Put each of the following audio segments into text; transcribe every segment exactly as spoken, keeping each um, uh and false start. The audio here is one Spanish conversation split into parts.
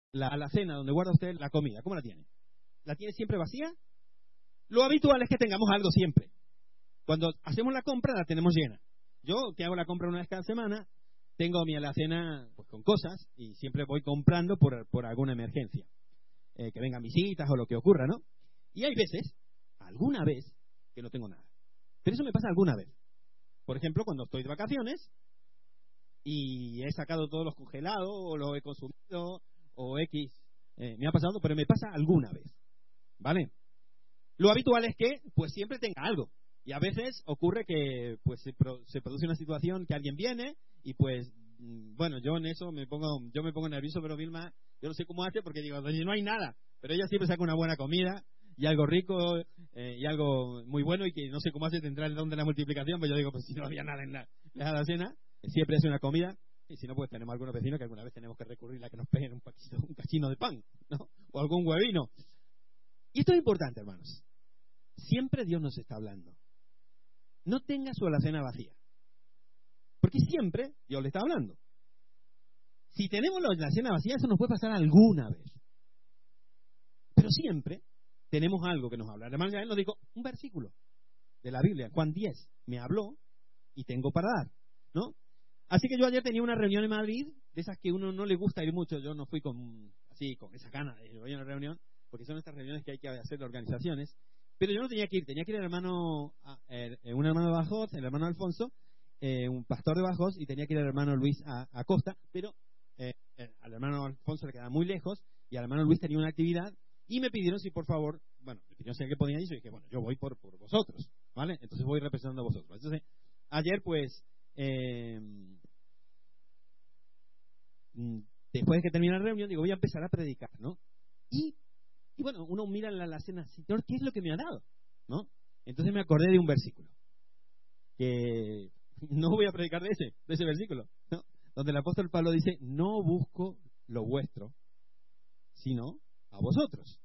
la alacena donde guarda usted la comida, ¿cómo la tiene? ¿La tiene siempre vacía? Lo habitual es que tengamos algo siempre. Cuando hacemos la compra la tenemos llena. Yo, que hago la compra una vez cada semana, tengo mi alacena pues, con cosas y siempre voy comprando por, por alguna emergencia. Eh, que vengan visitas o lo que ocurra, ¿no? Y hay veces, alguna vez, que no tengo nada. Pero eso me pasa alguna vez. Por ejemplo, cuando estoy de vacaciones y he sacado todos los congelados o los he consumido o X, eh, me ha pasado, pero me pasa alguna vez, ¿vale? Lo habitual es que, pues, siempre tenga algo. Y a veces ocurre que, pues, se, pro, se produce una situación que alguien viene y, pues, bueno, yo en eso me pongo, yo me pongo nervioso, pero Vilma, yo no sé cómo hace porque digo, no hay nada. Pero ella siempre saca una buena comida y algo rico eh, y algo muy bueno y que no sé cómo hace, tendrá el don de la multiplicación, pero yo digo, pues si no había nada en la, en la cena, siempre hace una comida. Y si no, pues tenemos algunos vecinos que alguna vez tenemos que recurrir a que nos peguen un cachino, un cachino de pan, ¿no? O algún huevino. Y esto es importante, hermanos. Siempre Dios nos está hablando. No tenga su alacena vacía. Porque siempre Dios le está hablando. Si tenemos la alacena vacía, eso nos puede pasar alguna vez. Pero siempre tenemos algo que nos habla. Además, él nos dijo un versículo de la Biblia, Juan diez. Me habló y tengo para dar, ¿no? Así que yo ayer tenía una reunión en Madrid, de esas que uno no le gusta ir mucho. Yo no fui con así con esa gana de ir a una reunión, porque son estas reuniones que hay que hacer de organizaciones. Pero yo no tenía que ir, tenía que ir el hermano, eh, un hermano de Bajos, el hermano Alfonso, eh, un pastor de Bajos, y tenía que ir el hermano Luis a, a Costa, pero eh, eh, al hermano Alfonso le quedaba muy lejos, y al hermano Luis tenía una actividad, y me pidieron si por favor, bueno, me pidieron si alguien podía ir, y yo dije, bueno, yo voy por, por vosotros, ¿vale? Entonces voy representando a vosotros. Entonces, ayer pues, eh, después de que termine la reunión, digo, voy a empezar a predicar, ¿no? Y Y bueno, uno mira en la alacena, Señor, ¿qué es lo que me ha dado? ¿No? Entonces me acordé de un versículo. Que no voy a predicar de ese, de ese versículo, ¿no? Donde el apóstol Pablo dice, no busco lo vuestro, sino a vosotros.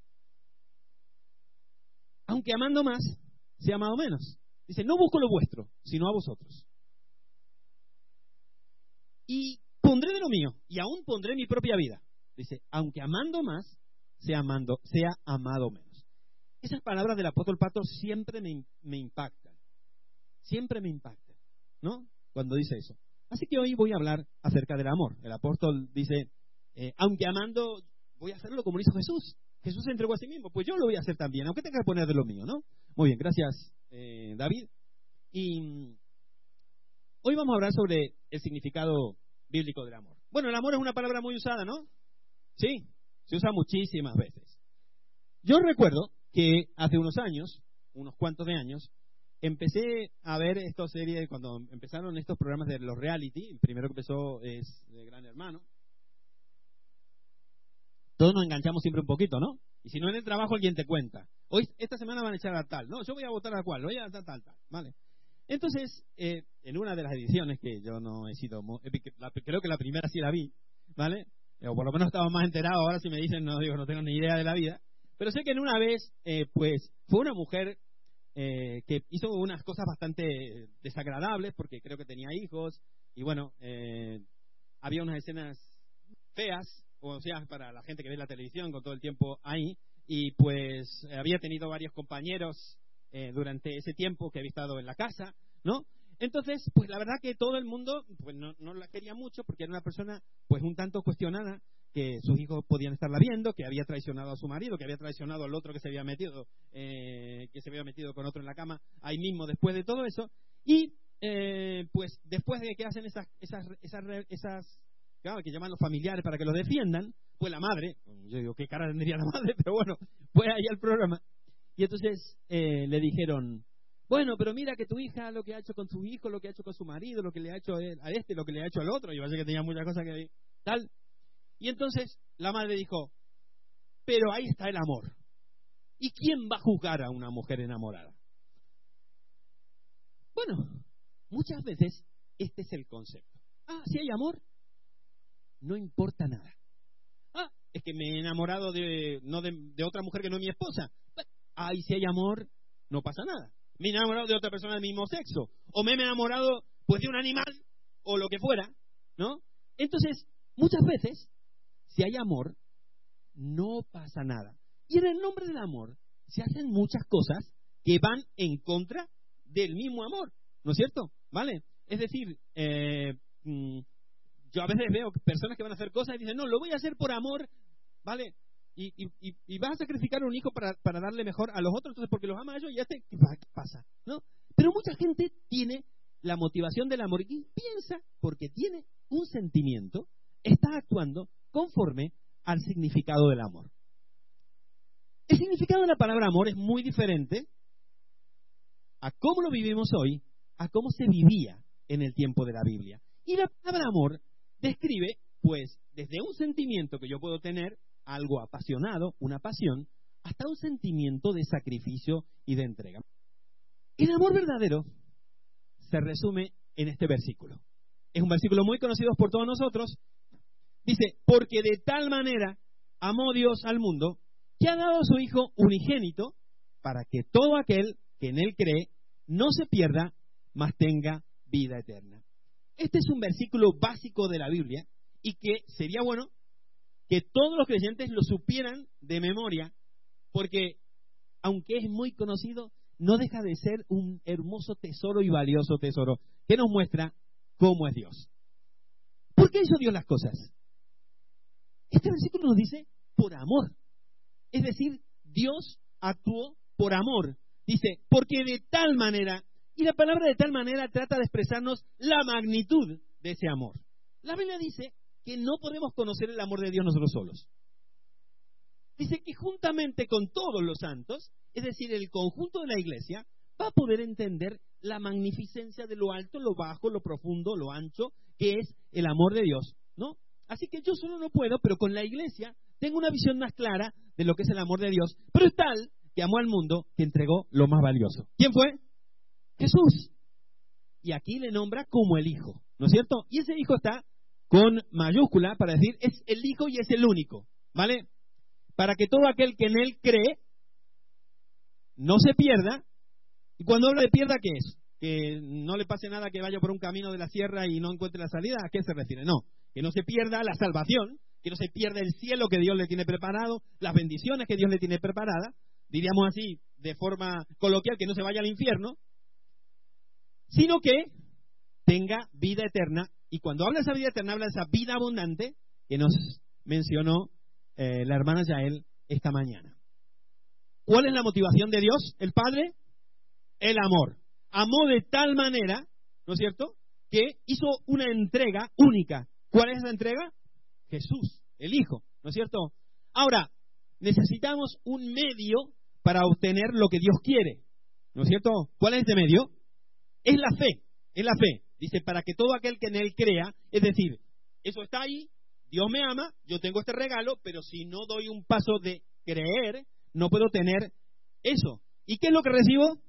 Aunque amando más, sea amado menos. Dice, no busco lo vuestro, sino a vosotros. Y pondré de lo mío, y aún pondré mi propia vida. Dice, aunque amando más, sea, amando, sea amado menos. Esas palabras del apóstol Pablo siempre me, me impactan. Siempre me impactan, ¿no? Cuando dice eso. Así que hoy voy a hablar acerca del amor. El apóstol dice, eh, aunque amando, voy a hacerlo como lo hizo Jesús. Jesús se entregó a sí mismo, pues yo lo voy a hacer también, aunque tenga que poner de lo mío, ¿no? Muy bien, gracias, eh, David. Y hoy vamos a hablar sobre el significado bíblico del amor. Bueno, el amor es una palabra muy usada, ¿no? Sí. Se usa muchísimas veces. Yo recuerdo que hace unos años, unos cuantos de años, empecé a ver esta serie, cuando empezaron estos programas de los reality. El primero que empezó es de Gran Hermano. Todos nos enganchamos siempre un poquito, ¿no? Y si no en el trabajo alguien te cuenta. Hoy, esta semana van a echar a tal. No, yo voy a votar a cual, voy a tal, tal, tal. ¿Vale? Entonces, eh, en una de las ediciones que yo no he sido, la, creo que la primera sí la vi, ¿vale? O por lo menos estaba más enterado. Ahora si me dicen, no digo, no tengo ni idea de la vida. Pero sé que en una vez, eh, pues, fue una mujer eh, que hizo unas cosas bastante desagradables, porque creo que tenía hijos, y bueno, eh, había unas escenas feas, o sea, para la gente que ve la televisión con todo el tiempo ahí, y pues había tenido varios compañeros eh, durante ese tiempo que había estado en la casa, ¿no? Entonces, pues la verdad que todo el mundo pues no, no la quería mucho, porque era una persona pues un tanto cuestionada, que sus hijos podían estarla viendo, que había traicionado a su marido, que había traicionado al otro que se había metido, eh, que se había metido con otro en la cama ahí mismo después de todo eso. Y eh, pues después de que hacen esas, esas, esas, esas claro, que llaman los familiares para que los defiendan, pues la madre, yo digo, ¿qué cara tendría la madre? Pero bueno, fue ahí al programa. Y entonces eh, le dijeron, bueno, pero mira que tu hija lo que ha hecho con su hijo, lo que ha hecho con su marido, lo que le ha hecho a este, lo que le ha hecho al otro. Yo pensé que tenía muchas cosas que tal. Y entonces la madre dijo, pero ahí está el amor. ¿Y quién va a juzgar a una mujer enamorada? Bueno, muchas veces este es el concepto. Ah, si hay amor, no importa nada. Ah, es que me he enamorado de, no de, de otra mujer que no es mi esposa. Ah, y si hay amor, no pasa nada. Me he enamorado de otra persona del mismo sexo, o me he enamorado pues de un animal, o lo que fuera, ¿no? Entonces, muchas veces si hay amor, no pasa nada. Y en el nombre del amor se hacen muchas cosas que van en contra del mismo amor, ¿no es cierto? ¿Vale? Es decir, eh, mm, yo a veces veo personas que van a hacer cosas y dicen, no, lo voy a hacer por amor, ¿vale? Y, y, y, y vas a sacrificar a un hijo para, para darle mejor a los otros, entonces porque los ama a ellos, ya te, ¿qué pasa? ¿No? Pero mucha gente tiene la motivación del amor y piensa, porque tiene un sentimiento, está actuando conforme al significado del amor. El significado de la palabra amor es muy diferente a cómo lo vivimos hoy, a cómo se vivía en el tiempo de la Biblia. Y la palabra amor describe, pues, desde un sentimiento que yo puedo tener, algo apasionado, una pasión, hasta un sentimiento de sacrificio y de entrega. El amor verdadero se resume en este versículo. Es un versículo muy conocido por todos nosotros. Dice, porque de tal manera amó Dios al mundo, que ha dado a su Hijo unigénito, para que todo aquel que en Él cree no se pierda, mas tenga vida eterna. Este es un versículo básico de la Biblia y que sería bueno que todos los creyentes lo supieran de memoria, porque aunque es muy conocido, no deja de ser un hermoso tesoro y valioso tesoro que nos muestra cómo es Dios. ¿Por qué hizo Dios las cosas? Este versículo nos dice por amor. Es decir, Dios actuó por amor. Dice, porque de tal manera, y la palabra de tal manera trata de expresarnos la magnitud de ese amor. La Biblia dice que no podemos conocer el amor de Dios nosotros solos. Dice que juntamente con todos los santos, es decir, el conjunto de la iglesia, va a poder entender la magnificencia de lo alto, lo bajo, lo profundo, lo ancho, que es el amor de Dios, ¿no? Así que yo solo no puedo, pero con la iglesia tengo una visión más clara de lo que es el amor de Dios, pero es tal que amó al mundo que entregó lo más valioso. ¿Quién fue? Jesús. Y aquí le nombra como el Hijo, ¿no es cierto? Y ese Hijo está con mayúscula para decir, es el Hijo y es el único, ¿vale? Para que todo aquel que en Él cree no se pierda. Y cuando habla de pierda, ¿qué es? Que no le pase nada, que vaya por un camino de la sierra y no encuentre la salida. ¿A qué se refiere? No, que no se pierda la salvación, que no se pierda el cielo que Dios le tiene preparado, las bendiciones que Dios le tiene preparadas, diríamos así, de forma coloquial, que no se vaya al infierno, sino que tenga vida eterna. Y cuando habla de esa vida eterna, habla de esa vida abundante que nos mencionó eh, la hermana Yael esta mañana. ¿Cuál es la motivación de Dios, el Padre? El amor. Amó de tal manera, ¿no es cierto?, que hizo una entrega única. ¿Cuál es esa entrega? Jesús, el Hijo, ¿no es cierto? Ahora, necesitamos un medio para obtener lo que Dios quiere, ¿no es cierto? ¿Cuál es ese medio? Es la fe, es la fe. Dice, para que todo aquel que en Él crea, es decir, eso está ahí, Dios me ama, yo tengo este regalo, pero si no doy un paso de creer, no puedo tener eso. ¿Y qué es lo que recibo?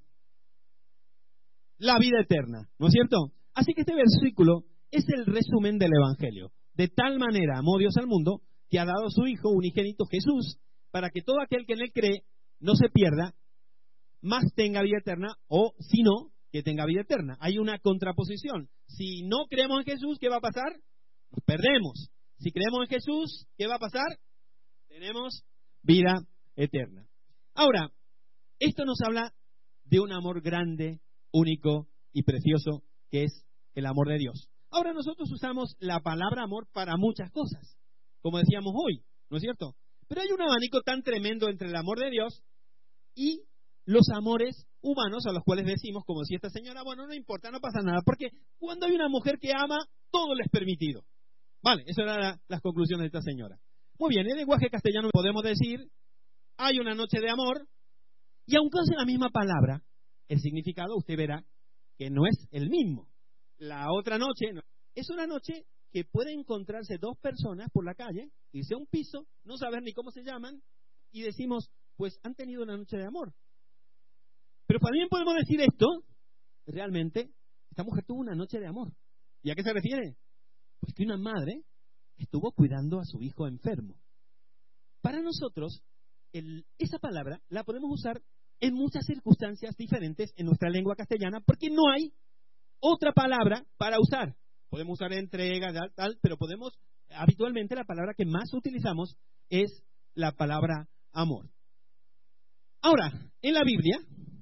La vida eterna, ¿no es cierto? Así que este versículo es el resumen del Evangelio. De tal manera amó Dios al mundo, que ha dado a su Hijo unigénito Jesús, para que todo aquel que en Él cree no se pierda, mas tenga vida eterna, o si no, que tenga vida eterna. Hay una contraposición. Si no creemos en Jesús, ¿qué va a pasar? Nos perdemos. Si creemos en Jesús, ¿qué va a pasar? Tenemos vida eterna. Ahora, esto nos habla de un amor grande, único y precioso, que es el amor de Dios. Ahora nosotros usamos la palabra amor para muchas cosas, como decíamos hoy, ¿no es cierto? Pero hay un abanico tan tremendo entre el amor de Dios y los amores humanos a los cuales decimos, como decía esta señora, bueno, no importa, no pasa nada, porque cuando hay una mujer que ama, todo le es permitido. Vale, esas eran la, las conclusiones de esta señora. Muy bien, en lenguaje castellano podemos decir, hay una noche de amor, y aunque use la misma palabra, el significado usted verá que no es el mismo. La otra noche no. Es una noche que puede encontrarse dos personas por la calle, irse a un piso, no saber ni cómo se llaman, y decimos, pues han tenido una noche de amor. Pero también podemos decir esto, realmente, esta mujer tuvo una noche de amor. ¿Y a qué se refiere? Pues que una madre estuvo cuidando a su hijo enfermo. Para nosotros, el, esa palabra la podemos usar en muchas circunstancias diferentes en nuestra lengua castellana, porque no hay otra palabra para usar. Podemos usar entrega, tal, tal, pero podemos habitualmente la palabra que más utilizamos es la palabra amor. Ahora, en la Biblia,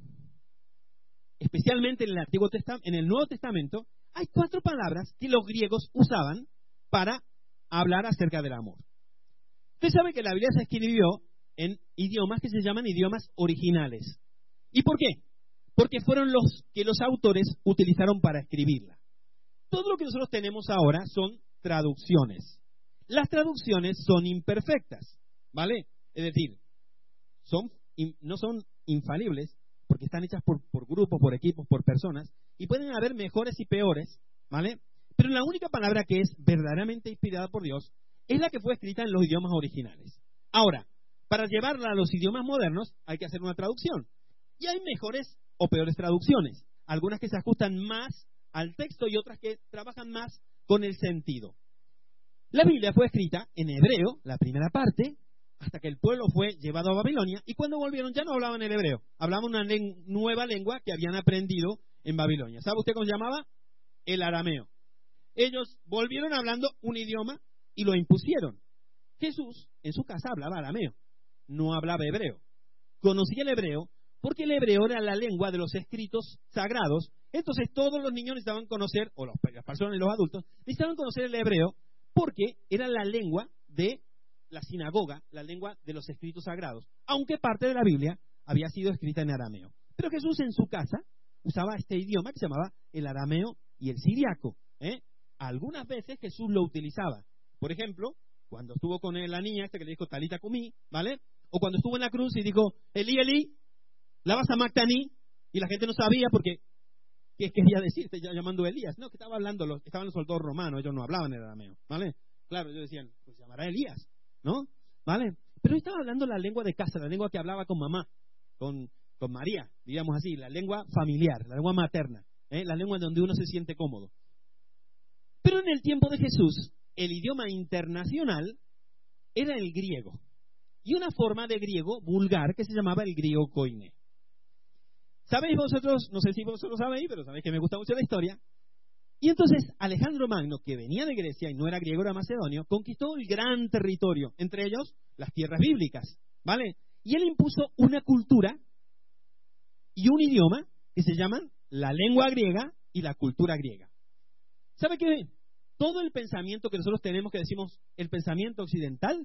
especialmente en el Antiguo Testamento, en el Nuevo Testamento, hay cuatro palabras que los griegos usaban para hablar acerca del amor. Usted sabe que la Biblia se escribió en idiomas que se llaman idiomas originales. ¿Y por qué? Porque fueron los que los autores utilizaron para escribirla. Todo lo que nosotros tenemos ahora son traducciones. Las traducciones son imperfectas, ¿vale? Es decir, son, no son infalibles, porque están hechas por, por grupos, por equipos, por personas, y pueden haber mejores y peores, ¿vale? Pero la única palabra que es verdaderamente inspirada por Dios es la que fue escrita en los idiomas originales. Ahora, para llevarla a los idiomas modernos hay que hacer una traducción. Y hay mejores o peores traducciones. Algunas que se ajustan más al texto y otras que trabajan más con el sentido. La Biblia fue escrita en hebreo, la primera parte, hasta que el pueblo fue llevado a Babilonia, y cuando volvieron ya no hablaban el hebreo, hablaban una len- nueva lengua que habían aprendido en Babilonia. ¿Sabe usted cómo se llamaba? El arameo. Ellos volvieron hablando un idioma y lo impusieron. Jesús en su casa hablaba arameo, no hablaba hebreo. Conocía el hebreo porque el hebreo era la lengua de los escritos sagrados. Entonces todos los niños necesitaban conocer, o los, las personas y los adultos, necesitaban conocer el hebreo porque era la lengua de la sinagoga, la lengua de los escritos sagrados, aunque parte de la Biblia había sido escrita en arameo. Pero Jesús en su casa usaba este idioma que se llamaba el arameo y el siriaco, ¿eh? Algunas veces Jesús lo utilizaba. Por ejemplo, cuando estuvo con la niña esta que le dijo Talita Cumí, ¿vale? O cuando estuvo en la cruz y dijo, Elí, Elí, lama sabactani, y la gente no sabía porque qué quería decir, llamando a Elías. No, que estaba hablando, los, estaban los soldados romanos, ellos no hablaban el arameo, ¿vale? Claro, ellos decían, pues se llamará Elías, ¿no? ¿Vale? Pero estaba hablando la lengua de casa, la lengua que hablaba con mamá, con, con María, digamos así, la lengua familiar, la lengua materna, ¿eh? La lengua donde uno se siente cómodo. Pero en el tiempo de Jesús, el idioma internacional era el griego, y una forma de griego vulgar que se llamaba el griego koiné. ¿Sabéis vosotros? No sé si vosotros sabéis, pero sabéis que me gusta mucho la historia. Y entonces Alejandro Magno, que venía de Grecia y no era griego, era macedonio, conquistó el gran territorio, entre ellos las tierras bíblicas, ¿vale? Y él impuso una cultura y un idioma que se llaman la lengua griega y la cultura griega. ¿Sabe qué? Todo el pensamiento que nosotros tenemos, que decimos el pensamiento occidental,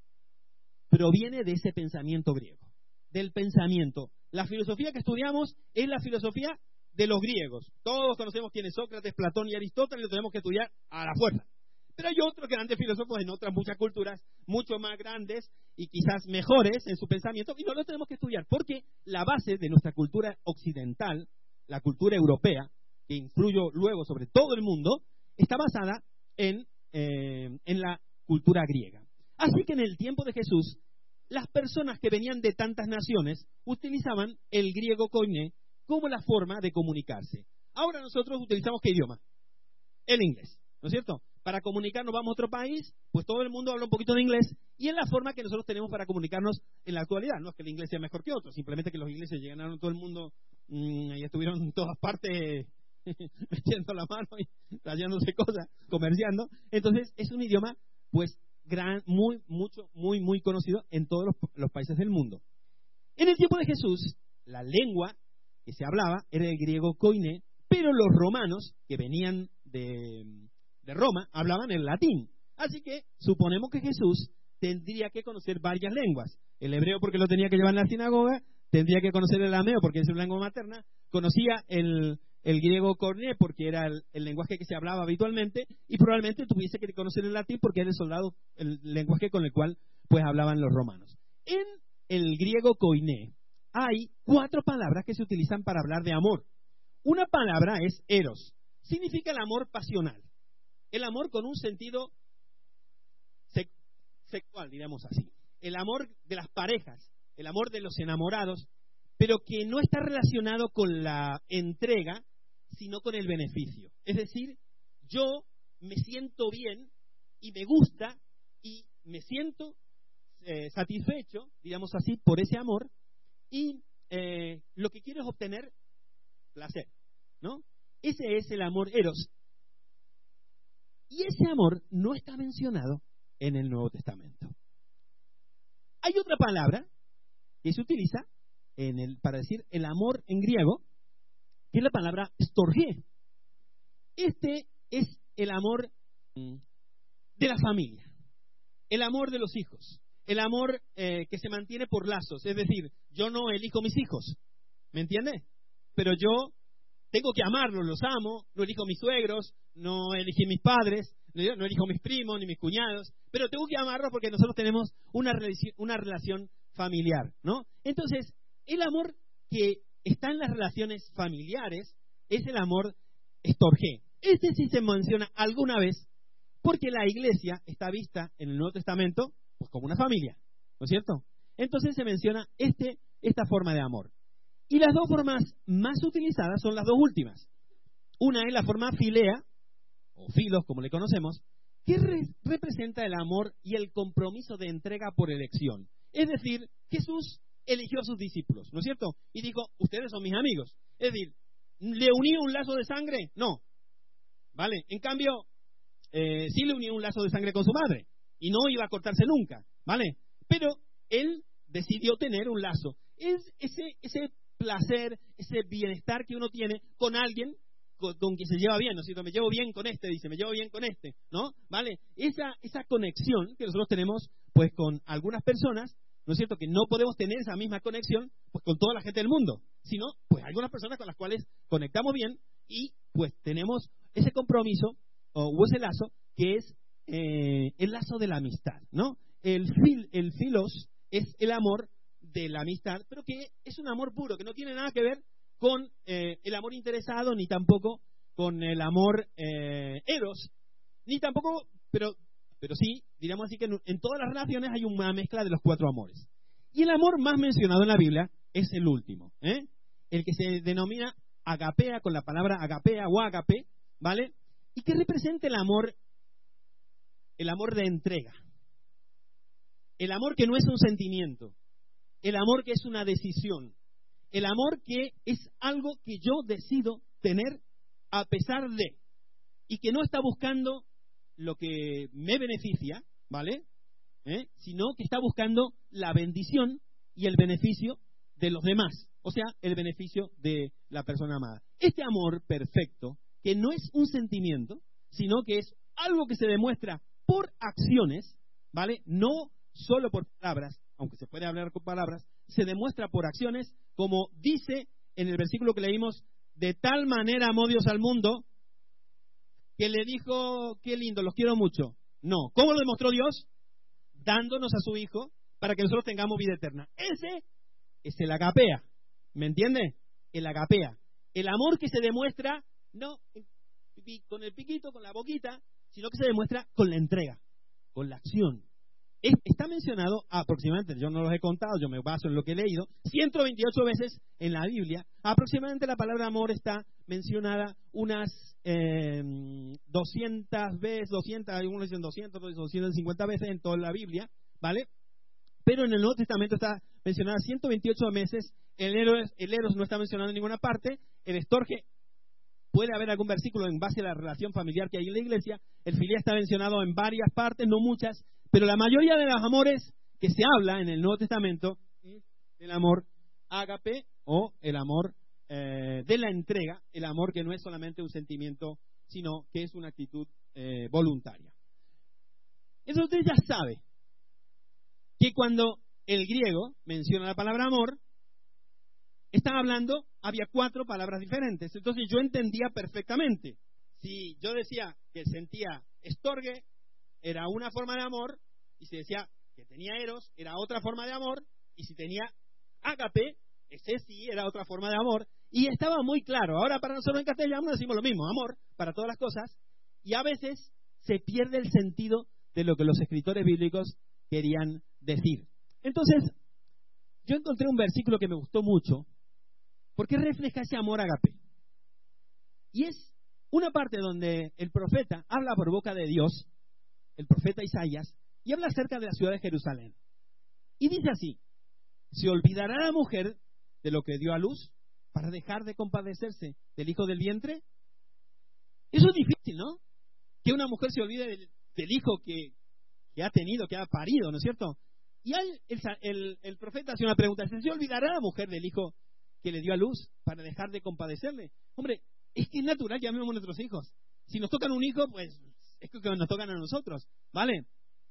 proviene de ese pensamiento griego, del pensamiento. La filosofía que estudiamos es la filosofía de los griegos. Todos conocemos quién es Sócrates, Platón y Aristóteles, y lo tenemos que estudiar a la fuerza. Pero hay otros grandes filósofos en otras muchas culturas, mucho más grandes y quizás mejores en su pensamiento, y no lo tenemos que estudiar, porque la base de nuestra cultura occidental, la cultura europea, que influyó luego sobre todo el mundo, está basada en, eh, en la cultura griega. Así que en el tiempo de Jesús, las personas que venían de tantas naciones utilizaban el griego koiné como la forma de comunicarse. Ahora nosotros utilizamos ¿qué idioma? El inglés, ¿no es cierto? Para comunicarnos vamos a otro país, pues todo el mundo habla un poquito de inglés, y es la forma que nosotros tenemos para comunicarnos en la actualidad. No es que el inglés sea mejor que otro, simplemente que los ingleses llegaron a todo el mundo mmm, y estuvieron en todas partes metiendo la mano y trayéndose cosas, comerciando. Entonces es un idioma pues gran, muy, mucho, muy, muy conocido en todos los, los países del mundo. En el tiempo de Jesús, la lengua que se hablaba era el griego koiné, pero los romanos que venían de, de Roma hablaban el latín. Así que suponemos que Jesús tendría que conocer varias lenguas. El hebreo porque lo tenía que llevar en la sinagoga, tendría que conocer el arameo porque es su lengua materna, conocía el, el griego koiné porque era el, el lenguaje que se hablaba habitualmente, y probablemente tuviese que conocer el latín porque era el soldado, el lenguaje con el cual pues hablaban los romanos. En el griego koiné hay cuatro palabras que se utilizan para hablar de amor. Una palabra es eros, significa el amor pasional, el amor con un sentido sec- sexual, digamos así, el amor de las parejas, el amor de los enamorados, pero que no está relacionado con la entrega, sino con el beneficio. Es decir, yo me siento bien y me gusta y me siento eh, satisfecho, digamos así, por ese amor, y eh, lo que quiero es obtener placer, ¿no? Ese es el amor eros. Y ese amor no está mencionado en el Nuevo Testamento. Hay otra palabra que se utiliza en el, para decir el amor en griego, que es la palabra storge. Este es el amor de la familia, el amor de los hijos, el amor eh, que se mantiene por lazos. Es decir, yo no elijo mis hijos, ¿me entiende? Pero yo tengo que amarlos, los amo, no elijo mis suegros, no elegí mis padres, no elijo mis primos ni mis cuñados, pero tengo que amarlos porque nosotros tenemos una, una relación familiar, ¿no? Entonces, el amor que está en las relaciones familiares es el amor storge. Este sí se menciona alguna vez porque la iglesia está vista en el Nuevo Testamento pues como una familia, ¿no es cierto? Entonces se menciona este, esta forma de amor. Y las dos formas más utilizadas son las dos últimas. Una es la forma filea, o filos como le conocemos, que re representa el amor y el compromiso de entrega por elección. Es decir, Jesús eligió a sus discípulos, ¿no es cierto? Y dijo, ustedes son mis amigos. Es decir, ¿le unió un lazo de sangre? No. ¿Vale? En cambio, eh, sí le unió un lazo de sangre con su madre. Y no iba a cortarse nunca, ¿vale? Pero él decidió tener un lazo. Es ese, ese placer, ese bienestar que uno tiene con alguien con, con quien se lleva bien, ¿no es cierto? Me llevo bien con este, dice, me llevo bien con este, ¿no? ¿Vale? Esa, esa conexión que nosotros tenemos, pues, con algunas personas, ¿no es cierto? Que no podemos tener esa misma conexión, pues, con toda la gente del mundo, sino, pues, algunas personas con las cuales conectamos bien y, pues, tenemos ese compromiso o, o ese lazo que es eh, el lazo de la amistad, ¿no? El, fil, el filos es el amor de la amistad, pero que es un amor puro, que no tiene nada que ver con eh, el amor interesado, ni tampoco con el amor eh, eros, ni tampoco, pero, pero sí, diríamos así que en, en todas las relaciones hay una mezcla de los cuatro amores. Y el amor más mencionado en la Biblia es el último, ¿eh? El que se denomina agapea, con la palabra agapea o agape, ¿vale? Y que representa el amor, el amor de entrega. El amor que no es un sentimiento, el amor que es una decisión, el amor que es algo que yo decido tener a pesar de, y que no está buscando lo que me beneficia, ¿vale? ¿Eh? Sino que está buscando la bendición y el beneficio de los demás, o sea, el beneficio de la persona amada. Este amor perfecto, que no es un sentimiento, sino que es algo que se demuestra por acciones, ¿vale? No solo por palabras, aunque se puede hablar con palabras, se demuestra por acciones, como dice en el versículo que leímos, de tal manera amó Dios al mundo, que le dijo, qué lindo, los quiero mucho. No, ¿cómo lo demostró Dios? Dándonos a su Hijo para que nosotros tengamos vida eterna. Ese es el agapea, ¿me entiende? El agapea, el amor que se demuestra, no con el piquito, con la boquita, sino que se demuestra con la entrega, con la acción. Está mencionado aproximadamente, yo no los he contado, yo me baso en lo que he leído, ciento veintiocho veces en la Biblia. Aproximadamente la palabra amor está mencionada unas eh, doscientas veces, doscientas, algunos dicen doscientas, doscientas cincuenta veces en toda la Biblia, ¿vale? Pero en el Nuevo Testamento está mencionada ciento veintiocho veces, el eros, el eros no está mencionado en ninguna parte, el storge, puede haber algún versículo en base a la relación familiar que hay en la iglesia, el filia está mencionado en varias partes, no muchas, pero la mayoría de los amores que se habla en el Nuevo Testamento es el amor ágape o el amor eh, de la entrega, el amor que no es solamente un sentimiento, sino que es una actitud eh, voluntaria. Entonces usted ya sabe que cuando el griego menciona la palabra amor, está hablando, había cuatro palabras diferentes. Entonces yo entendía perfectamente. Si yo decía que sentía estorge, era una forma de amor, y si decía que tenía eros, era otra forma de amor, y si tenía ágape, ese sí era otra forma de amor, y estaba muy claro. Ahora para nosotros en castellano decimos lo mismo, amor, para todas las cosas, y a veces se pierde el sentido de lo que los escritores bíblicos querían decir. Entonces, yo encontré un versículo que me gustó mucho, porque refleja ese amor ágape. Y es una parte donde el profeta habla por boca de Dios, el profeta Isaías, y habla acerca de la ciudad de Jerusalén. Y dice así: ¿se olvidará la mujer de lo que dio a luz para dejar de compadecerse del hijo del vientre? Eso es difícil, ¿no? que una mujer se olvide del, del hijo que, que ha tenido, que ha parido, ¿no es cierto? Y él, el, el, el profeta hace una pregunta: ¿se olvidará la mujer del hijo que le dio a luz para dejar de compadecerle? Hombre, es que es natural que amemos a nuestros hijos. Si nos tocan un hijo, pues es que nos tocan a nosotros, ¿vale?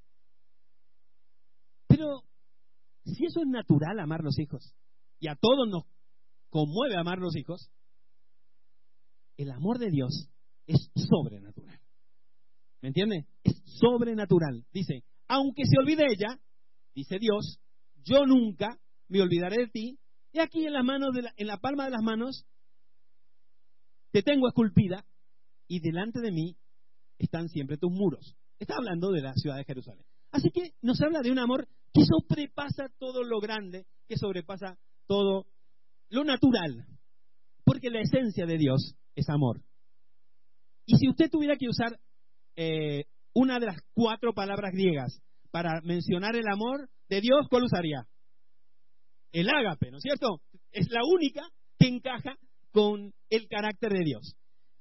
Pero si eso es natural, amar los hijos, y a todos nos conmueve amar los hijos, el amor de Dios es sobrenatural. ¿Me entiende? Es sobrenatural. Dice, aunque se olvide ella, dice Dios, yo nunca me olvidaré de ti. Y aquí en la mano de la, en la palma de las manos te tengo esculpida, y delante de mí están siempre tus muros. Está hablando de la ciudad de Jerusalén. Así que nos habla de un amor que sobrepasa todo lo grande, que sobrepasa todo lo natural, porque la esencia de Dios es amor. Y si usted tuviera que usar eh, una de las cuatro palabras griegas para mencionar el amor de Dios, ¿cuál usaría? El ágape, ¿no es cierto? Es la única que encaja con el carácter de Dios.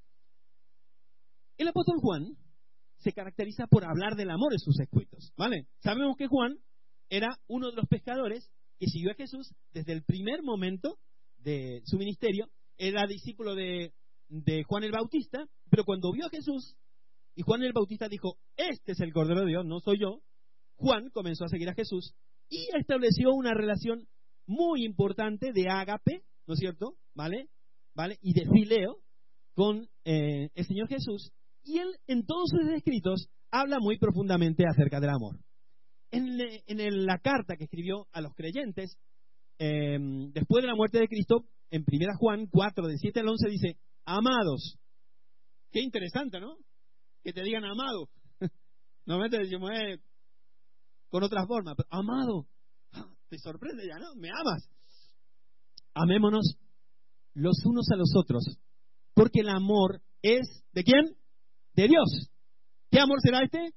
El apóstol Juan se caracteriza por hablar del amor en sus escritos, ¿vale? Sabemos que Juan era uno de los pescadores que siguió a Jesús desde el primer momento de su ministerio. Era discípulo de, de Juan el Bautista, pero cuando vio a Jesús y Juan el Bautista dijo, este es el Cordero de Dios, no soy yo, Juan comenzó a seguir a Jesús y estableció una relación muy importante de ágape, ¿no es cierto? ¿Vale? ¿Vale? Y de fileo con eh, el Señor Jesús. Y él, en todos sus escritos, habla muy profundamente acerca del amor. En, en el, la carta que escribió a los creyentes, eh, después de la muerte de Cristo, en primera Juan cuatro, de siete al once, dice, amados. Qué interesante, ¿no? Que te digan amado. Normalmente decimos, eh, con otras formas, pero amado. Te sorprende ya, ¿no? Me amas. Amémonos los unos a los otros, porque el amor es, ¿de quién? De Dios. ¿Qué amor será este?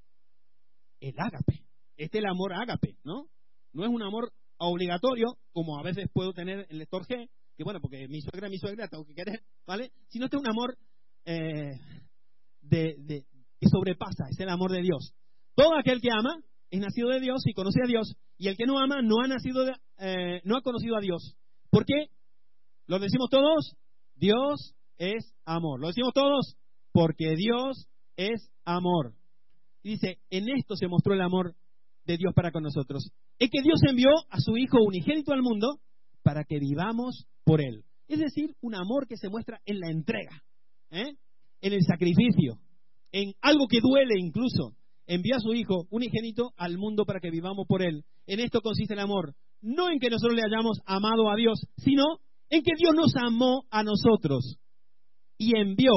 El ágape. Este es el amor ágape, ¿no? No es un amor obligatorio, como a veces puedo tener el lector G, que bueno, porque mi suegra es mi suegra, tengo que querer, ¿vale? Sino este es un amor eh, de, de, que sobrepasa, es el amor de Dios. Todo aquel que ama es nacido de Dios y conoce a Dios, y el que no ama no ha nacido de, eh, no ha conocido a Dios. ¿Por qué? ¿Lo decimos todos? Dios es amor. ¿Lo decimos todos? Porque Dios es amor. Y dice, en esto se mostró el amor de Dios para con nosotros. Es que Dios envió a su Hijo unigénito al mundo para que vivamos por Él. Es decir, un amor que se muestra en la entrega, ¿eh? En el sacrificio, en algo que duele incluso. Envió a su Hijo unigénito al mundo para que vivamos por Él. En esto consiste el amor. No en que nosotros le hayamos amado a Dios, sino en que Dios nos amó a nosotros y envió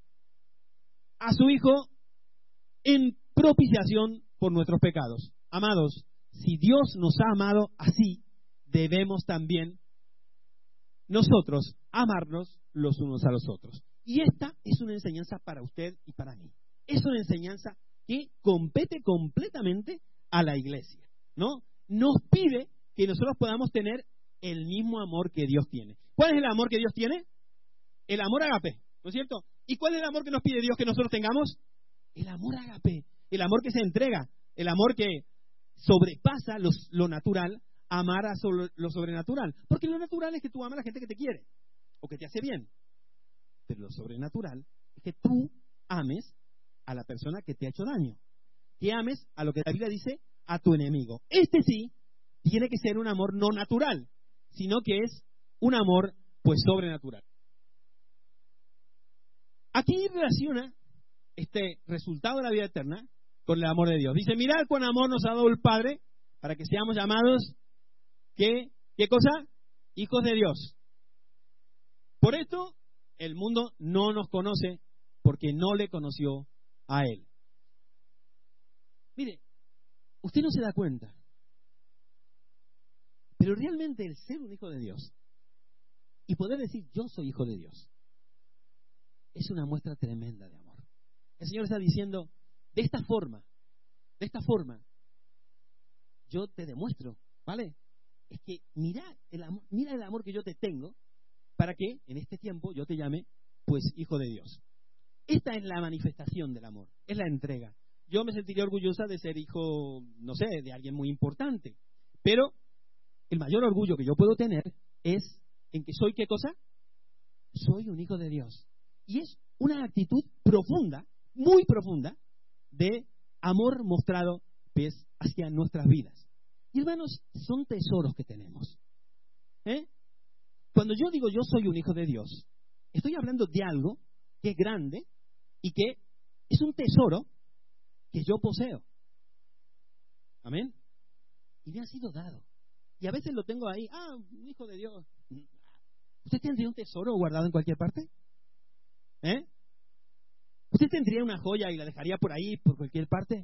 a su Hijo en propiciación por nuestros pecados. Amados, si Dios nos ha amado así, debemos también nosotros amarnos los unos a los otros. Y esta es una enseñanza para usted y para mí. Es una enseñanza que compete completamente a la iglesia, ¿no? Nos pide que nosotros podamos tener el mismo amor que Dios tiene. ¿Cuál es el amor que Dios tiene? El amor ágape, ¿no es cierto? ¿Y cuál es el amor que nos pide Dios que nosotros tengamos? El amor ágape, el amor que se entrega, el amor que sobrepasa los, lo natural, amar a so, lo sobrenatural. Porque lo natural es que tú amas a la gente que te quiere o que te hace bien. Pero lo sobrenatural es que tú ames a la persona que te ha hecho daño. Que ames a lo que la Biblia dice, a tu enemigo. Este sí tiene que ser un amor no natural, sino que es un amor pues sobrenatural. Aquí relaciona este resultado de la vida eterna con el amor de Dios. Dice, mirad cuán amor nos ha dado el Padre para que seamos llamados, ¿qué, qué cosa? Hijos de Dios. Por esto el mundo no nos conoce porque no le conoció a Él. Mire, usted no se da cuenta, pero realmente el ser un hijo de Dios y poder decir yo soy hijo de Dios es una muestra tremenda de amor. El Señor está diciendo, de esta forma, de esta forma, yo te demuestro, ¿vale? Es que mira el amor, mira el amor que yo te tengo para que en este tiempo yo te llame, pues, hijo de Dios. esta es la manifestación del amor, es la entrega. Yo me sentiría orgullosa de ser hijo, no sé, de alguien muy importante, pero el mayor orgullo que yo puedo tener es en que soy, ¿qué cosa? Soy un hijo de Dios. Y es una actitud profunda, muy profunda, de amor mostrado pues, hacia nuestras vidas. Y hermanos, son tesoros que tenemos. ¿Eh? Cuando yo digo yo soy un hijo de Dios, estoy hablando de algo que es grande y que es un tesoro que yo poseo. Amén. Y me ha sido dado. Y a veces lo tengo ahí, ah, un hijo de Dios. ¿Usted tendría un tesoro guardado en cualquier parte? ¿Eh? ¿Usted tendría una joya y la dejaría por ahí, por cualquier parte?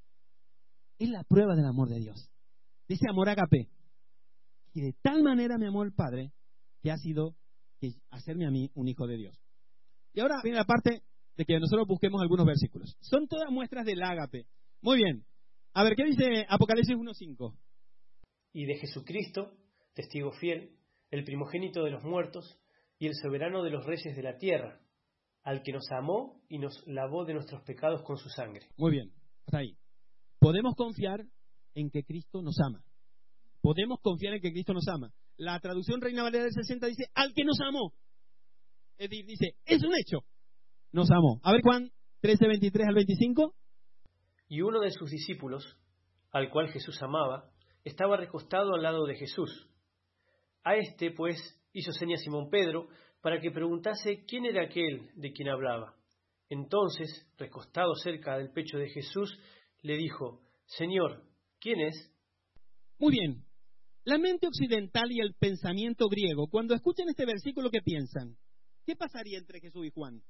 Es la prueba del amor de Dios. De ese amor ágape. Y de tal manera me amó el Padre que ha sido que hacerme a mí un hijo de Dios. Y ahora viene la parte de que nosotros busquemos algunos versículos. Son todas muestras del ágape. Muy bien. A ver, ¿qué dice Apocalipsis uno cinco? Y de Jesucristo, testigo fiel, el primogénito de los muertos y el soberano de los reyes de la tierra, al que nos amó y nos lavó de nuestros pecados con su sangre. Muy bien, hasta ahí. Podemos confiar en que Cristo nos ama. Podemos confiar en que Cristo nos ama. La traducción Reina Valera del sesenta dice, al que nos amó. Es decir, dice, es un hecho. Nos amó. A ver, Juan trece, veintitrés al veinticinco. Y uno de sus discípulos, al cual Jesús amaba, estaba recostado al lado de Jesús. A este, pues, hizo señas Simón Pedro para que preguntase quién era aquel de quien hablaba. Entonces, recostado cerca del pecho de Jesús, le dijo, Señor, ¿quién es? Muy bien. La mente occidental y el pensamiento griego, cuando escuchan este versículo, ¿qué piensan? ¿Qué pasaría entre Jesús y Juan?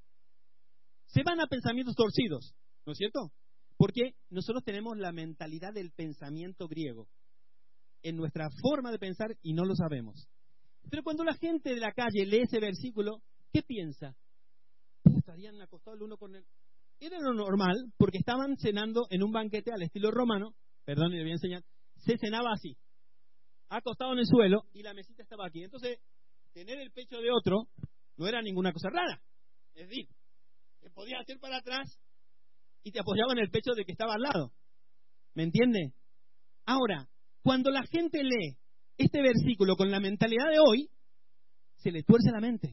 Se van a pensamientos torcidos, ¿no es cierto? Porque nosotros tenemos la mentalidad del pensamiento griego en nuestra forma de pensar y no lo sabemos. Pero cuando la gente de la calle lee ese versículo, ¿qué piensa? Estarían acostados el uno con el... Era lo normal, porque estaban cenando en un banquete al estilo romano, perdón, le voy a enseñar, se cenaba así, acostado en el suelo y la mesita estaba aquí. Entonces, tener el pecho de otro no era ninguna cosa rara. Es decir, te podías hacer para atrás y te apoyaba en el pecho de que estaba al lado. ¿Me entiende? Ahora, cuando la gente lee este versículo con la mentalidad de hoy, se le tuerce la mente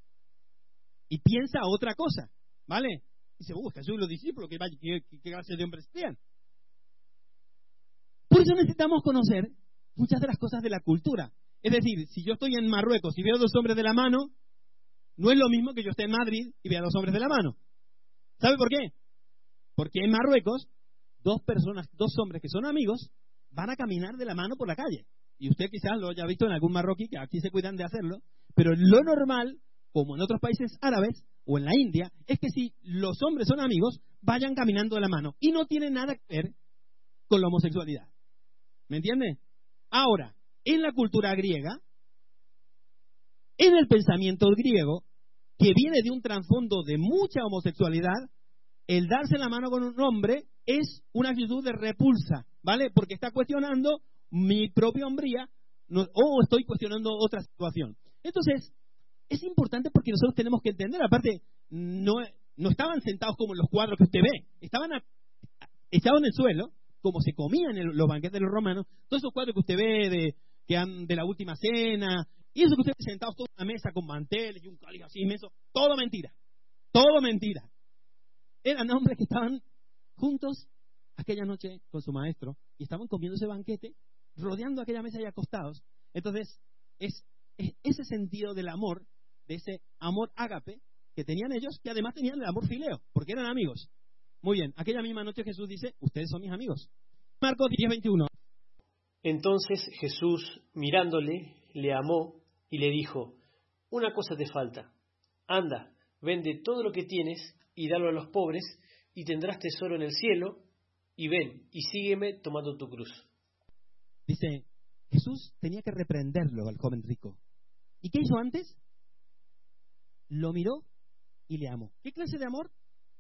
y piensa otra cosa, ¿vale? Dice, uh, Jesús y los discípulos, ¿qué, qué, qué, qué clase de hombres sean? Por eso necesitamos conocer muchas de las cosas de la cultura. Es decir, si yo estoy en Marruecos y veo dos hombres de la mano, no es lo mismo que yo esté en Madrid y vea dos hombres de la mano. ¿Sabe por qué? Porque en Marruecos, dos personas, dos hombres que son amigos, van a caminar de la mano por la calle. Y usted quizás lo haya visto en algún marroquí, que aquí se cuidan de hacerlo, pero lo normal, como en otros países árabes o en la India, es que si los hombres son amigos, vayan caminando de la mano. Y no tiene nada que ver con la homosexualidad. ¿Me entiende? Ahora, en la cultura griega, en el pensamiento griego, que viene de un trasfondo de mucha homosexualidad, el darse la mano con un hombre es una actitud de repulsa, ¿vale? Porque está cuestionando mi propia hombría no, o estoy cuestionando otra situación. Entonces, es importante porque nosotros tenemos que entender, aparte, no, no estaban sentados como en los cuadros que usted ve, estaban a, echados en el suelo, como se comían en los banquetes de los romanos, todos esos cuadros que usted ve de, que han, de la última cena, y eso que usted ve sentados toda una mesa con manteles y un cáliz así inmenso, todo mentira, todo mentira. Eran hombres que estaban juntos aquella noche con su maestro y estaban comiendo ese banquete, rodeando aquella mesa y acostados. Entonces, es, es ese sentido del amor, de ese amor ágape que tenían ellos, que además tenían el amor fileo, porque eran amigos. Muy bien, aquella misma noche Jesús dice, ustedes son mis amigos. Marcos diez, veintiuno. Entonces Jesús, mirándole, le amó y le dijo, una cosa te falta, anda, vende todo lo que tienes y dalo a los pobres, y tendrás tesoro en el cielo, y ven, y sígueme tomando tu cruz. Dice, Jesús tenía que reprenderlo al joven rico. ¿Y qué hizo antes? Lo miró y le amó. ¿Qué clase de amor?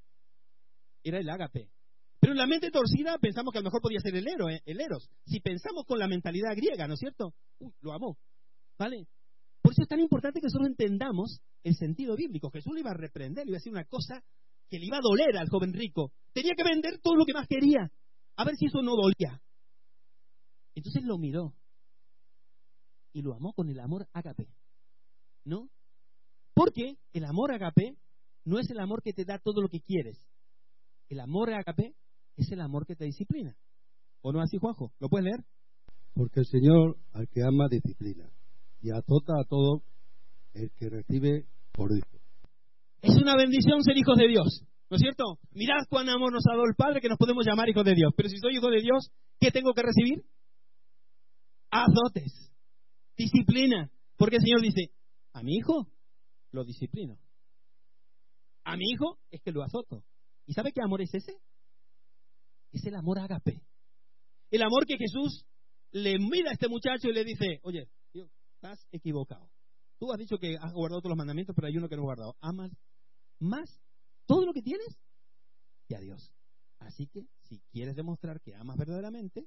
Era el ágape. Pero en la mente torcida pensamos que a lo mejor podía ser el, héroe, el eros. Si pensamos con la mentalidad griega, ¿no es cierto? Uy, lo amó. ¿Vale? Por eso es tan importante que nosotros entendamos el sentido bíblico. Jesús le iba a reprender, le iba a decir una cosa que le iba a doler al joven rico. Tenía que vender todo lo que más quería, a ver si eso no dolía. Entonces lo miró y lo amó con el amor ágape, ¿no? Porque el amor ágape no es el amor que te da todo lo que quieres. El amor ágape es el amor que te disciplina. ¿O no así, Juanjo? ¿Lo puedes leer? Porque el Señor al que ama disciplina y azota a todo el que recibe por hijo. Es una bendición ser hijos de Dios, ¿no es cierto? Mirad cuán amor nos ha dado el Padre que nos podemos llamar hijos de Dios. Pero si soy hijo de Dios, ¿qué tengo que recibir? Azotes, disciplina. Porque el Señor dice, a mi hijo lo disciplino. A mi hijo es que lo azoto. ¿Y sabe qué amor es ese? Es el amor ágape. El amor que Jesús le mira a este muchacho y le dice, oye, tío, estás equivocado. Tú has dicho que has guardado todos los mandamientos, pero hay uno que no has guardado. Amas más todo lo que tienes que a Dios. Así que, si quieres demostrar que amas verdaderamente,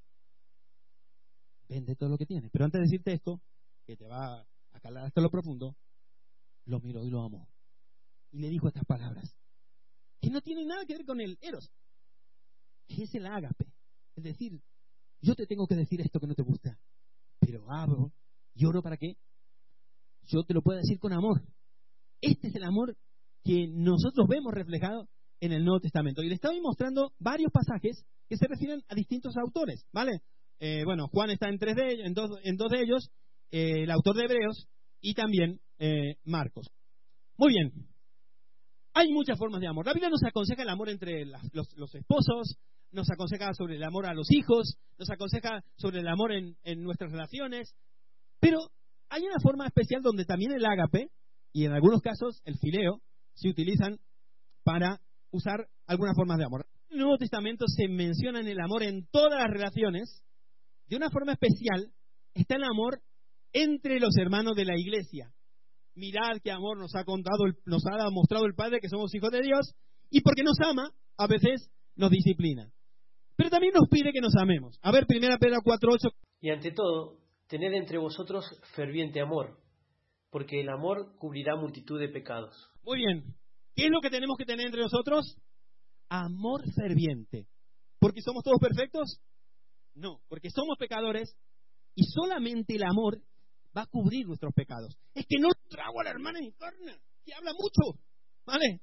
vende todo lo que tienes. Pero antes de decirte esto, que te va a calar hasta lo profundo, lo miró y lo amó. Y le dijo estas palabras, que no tienen nada que ver con el eros, que es el ágape. Es decir, yo te tengo que decir esto que no te gusta, pero abro y oro para que yo te lo pueda decir con amor. Este es el amor que nosotros vemos reflejado en el Nuevo Testamento. Y le estaba mostrando varios pasajes que se refieren a distintos autores, ¿vale? Eh, bueno, Juan está en, tres de ellos, en, dos, en dos de ellos, eh, el autor de Hebreos y también eh, Marcos. Muy bien. Hay muchas formas de amor. La Biblia nos aconseja el amor entre las, los, los esposos, nos aconseja sobre el amor a los hijos, nos aconseja sobre el amor en, en nuestras relaciones, pero hay una forma especial donde también el ágape y en algunos casos el fileo se utilizan para usar algunas formas de amor. En el Nuevo Testamento se menciona el amor en todas las relaciones. De una forma especial está el amor entre los hermanos de la iglesia. Mirad qué amor nos ha contado, nos ha mostrado el Padre que somos hijos de Dios, y porque nos ama, a veces nos disciplina. Pero también nos pide que nos amemos. A ver, primera Pedro cuatro ocho. Y ante todo, tened entre vosotros ferviente amor, porque el amor cubrirá multitud de pecados. Muy bien. ¿Qué es lo que tenemos que tener entre nosotros? Amor ferviente. ¿Porque somos todos perfectos? No, porque somos pecadores y solamente el amor va a cubrir nuestros pecados. Es que no trago a la hermana en carne, que habla mucho, ¿vale?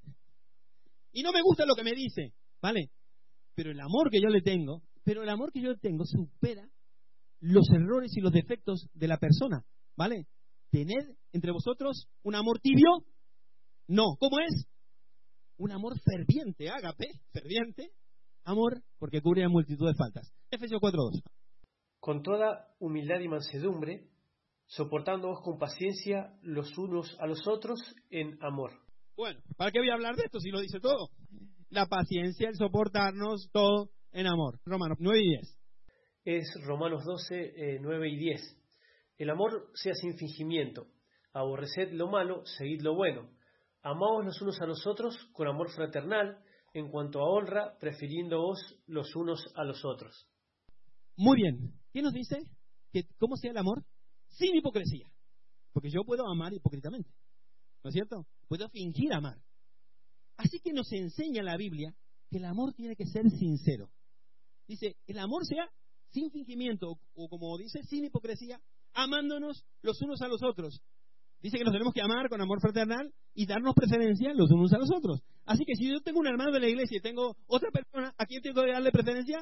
Y no me gusta lo que me dice, ¿vale? Pero el amor que yo le tengo, pero el amor que yo le tengo supera los errores y los defectos de la persona, ¿vale? ¿Tened entre vosotros un amor tibio? No. ¿Cómo es? Un amor ferviente, ágape, ferviente, amor, porque cubre la multitud de faltas. Efesios cuatro dos. Con toda humildad y mansedumbre, soportándoos con paciencia los unos a los otros en amor. Bueno, ¿para qué voy a hablar de esto si lo dice todo? La paciencia, el soportarnos, todo en amor. Romanos nueve y diez. Es Romanos doce, eh, nueve y diez. El amor sea sin fingimiento. Aborreced lo malo, seguid lo bueno. Amaos los unos a los otros con amor fraternal, en cuanto a honra, prefiriéndoos los unos a los otros. Muy bien. ¿Qué nos dice? ¿Que ¿Cómo sea el amor? Sin hipocresía. Porque yo puedo amar hipócritamente, ¿no es cierto? Puedo fingir amar. Así que nos enseña la Biblia que el amor tiene que ser sincero. Dice, el amor sea sin fingimiento, o como dice, sin hipocresía, amándonos los unos a los otros. Dice que nos tenemos que amar con amor fraternal y darnos preferencia los unos a los otros. Así que si yo tengo un hermano de la iglesia y tengo otra persona, ¿a quién tengo que darle preferencia?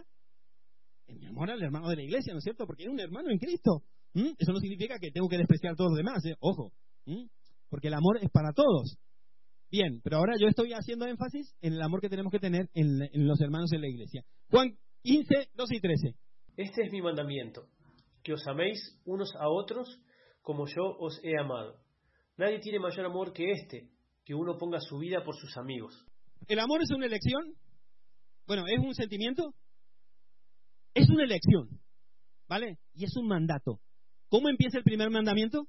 En mi amor al hermano de la iglesia, ¿no es cierto? Porque es un hermano en Cristo. ¿Mm? Eso no significa que tengo que despreciar a todos los demás, ¿eh? Ojo. ¿Mm? Porque el amor es para todos. Bien, pero ahora yo estoy haciendo énfasis en el amor que tenemos que tener en, en los hermanos de la iglesia. Juan quince, doce y trece. Este es mi mandamiento, que os améis unos a otros como yo os he amado. Nadie tiene mayor amor que este, que uno ponga su vida por sus amigos. ¿El amor es una elección? Bueno, ¿es un sentimiento? Es una elección, ¿vale? Y es un mandato. ¿Cómo empieza el primer mandamiento?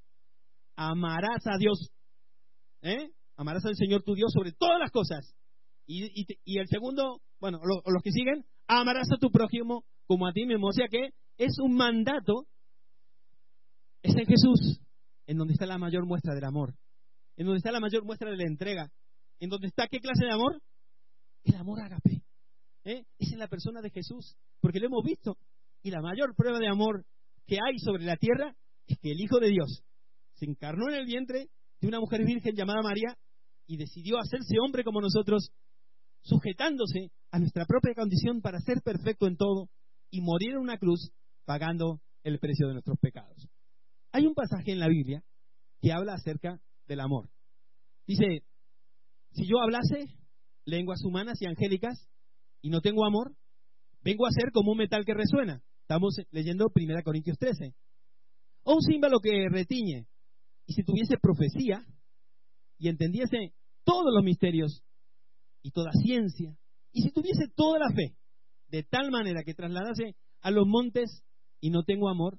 Amarás a Dios, ¿eh? Amarás al Señor tu Dios sobre todas las cosas. Y, y, y el segundo, bueno, lo, los que siguen, amarás a tu prójimo como a ti mismo. O sea que es un mandato, es en Jesús. en donde está la mayor muestra del amor, en donde está la mayor muestra de la entrega, en donde está ¿qué clase de amor? El amor ágape. ¿Eh? Es en la persona de Jesús, porque lo hemos visto. Y la mayor prueba de amor que hay sobre la tierra es que el Hijo de Dios se encarnó en el vientre de una mujer virgen llamada María y decidió hacerse hombre como nosotros, sujetándose a nuestra propia condición para ser perfecto en todo y morir en una cruz pagando el precio de nuestros pecados. Hay un pasaje en la Biblia que habla acerca del amor. Dice, si yo hablase lenguas humanas y angélicas y no tengo amor, vengo a ser como un metal que resuena. Estamos leyendo primera Corintios trece. O un címbalo que retiñe, y si tuviese profecía y entendiese todos los misterios y toda ciencia, y si tuviese toda la fe, de tal manera que trasladase a los montes y no tengo amor,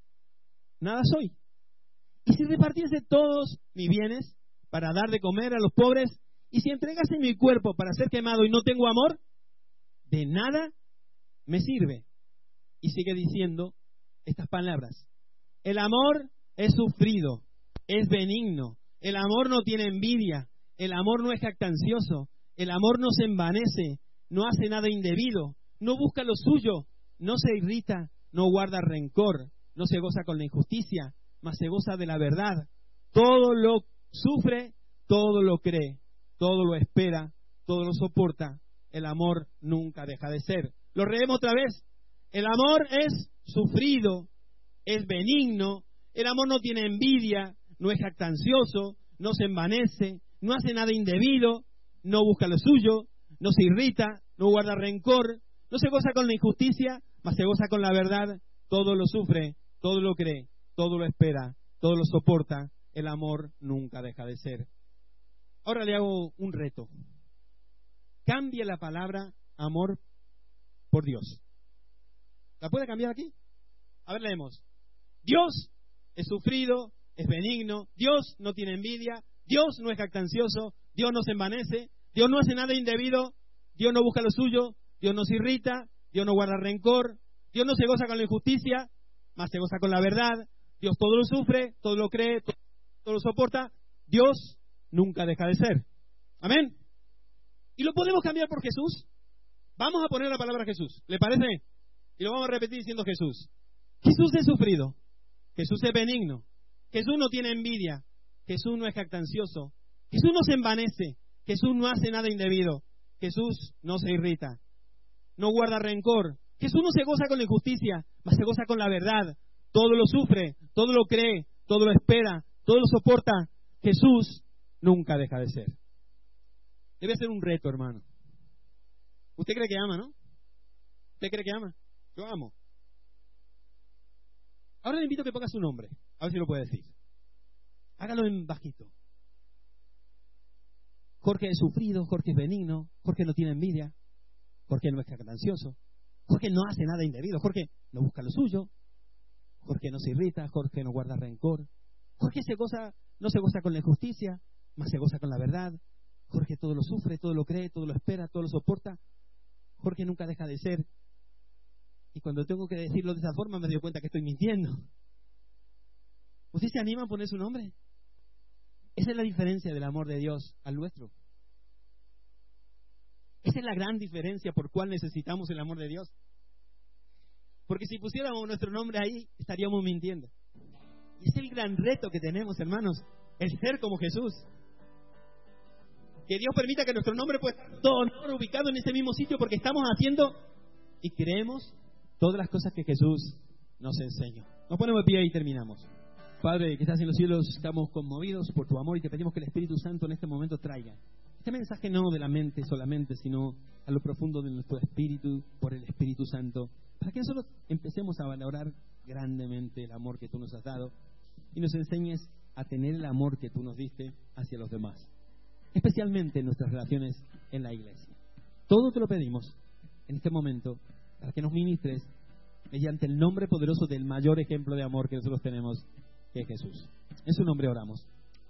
nada soy. Y si repartiese todos mis bienes para dar de comer a los pobres, y si entregase mi cuerpo para ser quemado y no tengo amor, de nada me sirve. Y sigue diciendo estas palabras: el amor es sufrido, es benigno, el amor no tiene envidia, el amor no es jactancioso, el amor no se envanece, no hace nada indebido, no busca lo suyo, no se irrita, no guarda rencor, no se goza con la injusticia, mas se goza de la verdad. Todo lo sufre, todo lo cree, todo lo espera, todo lo soporta. El amor nunca deja de ser. Lo leemos otra vez. El amor es sufrido, es benigno, el amor no tiene envidia, no es jactancioso, no se envanece, no hace nada indebido, no busca lo suyo, no se irrita, no guarda rencor, no se goza con la injusticia, mas se goza con la verdad. Todo lo sufre, todo lo cree, todo lo espera, todo lo soporta. El amor nunca deja de ser. Ahora le hago un reto. Cambie la palabra amor por Dios. ¿La puede cambiar aquí? A ver, leemos. Dios es sufrido, es benigno, Dios no tiene envidia, Dios no es jactancioso, Dios no se envanece, Dios no hace nada indebido, Dios no busca lo suyo, Dios no se irrita, Dios no guarda rencor, Dios no se goza con la injusticia, mas se goza con la verdad. Dios todo lo sufre, todo lo cree, todo, todo lo soporta. Dios nunca deja de ser. Amén. ¿Y lo podemos cambiar por Jesús? Vamos a poner la palabra Jesús. ¿Le parece? Y lo vamos a repetir diciendo Jesús. Jesús es sufrido. Jesús es benigno. Jesús no tiene envidia. Jesús no es jactancioso. Jesús no se envanece. Jesús no hace nada indebido. Jesús no se irrita. No guarda rencor. Jesús no se goza con la injusticia, mas se goza con la verdad. Todo lo sufre, todo lo cree, todo lo espera, todo lo soporta. Jesús nunca deja de ser. Debe ser un reto, hermano. ¿Usted cree que ama, no? ¿Usted cree que ama? Yo amo. Ahora le invito a que ponga su nombre. A ver si lo puede decir. Hágalo en bajito. Jorge es sufrido, Jorge es benigno, Jorge no tiene envidia, Jorge no es jactancioso, Jorge no hace nada indebido, Jorge no busca lo suyo, Jorge no se irrita, Jorge no guarda rencor, Jorge se goza, no se goza con la injusticia, mas se goza con la verdad. Jorge todo lo sufre, todo lo cree, todo lo espera, todo lo soporta. Jorge nunca deja de ser. Y cuando tengo que decirlo de esa forma me doy cuenta que estoy mintiendo. ¿Usted se anima a poner su nombre? Esa es la diferencia del amor de Dios al nuestro. Esa es la gran diferencia por cual necesitamos el amor de Dios. Porque si pusiéramos nuestro nombre ahí, estaríamos mintiendo. Y es el gran reto que tenemos, hermanos, el ser como Jesús. Que Dios permita que nuestro nombre pueda estar todo honor ubicado en ese mismo sitio, porque estamos haciendo y creemos todas las cosas que Jesús nos enseñó. Nos ponemos de pie y terminamos. Padre que estás en los cielos, estamos conmovidos por tu amor y te pedimos que el Espíritu Santo en este momento traiga este mensaje no de la mente solamente, sino a lo profundo de nuestro espíritu, por el Espíritu Santo, para que nosotros empecemos a valorar grandemente el amor que tú nos has dado y nos enseñes a tener el amor que tú nos diste hacia los demás, especialmente en nuestras relaciones en la iglesia. Todo te lo pedimos en este momento para que nos ministres mediante el nombre poderoso del mayor ejemplo de amor que nosotros tenemos, que es Jesús. En su nombre oramos.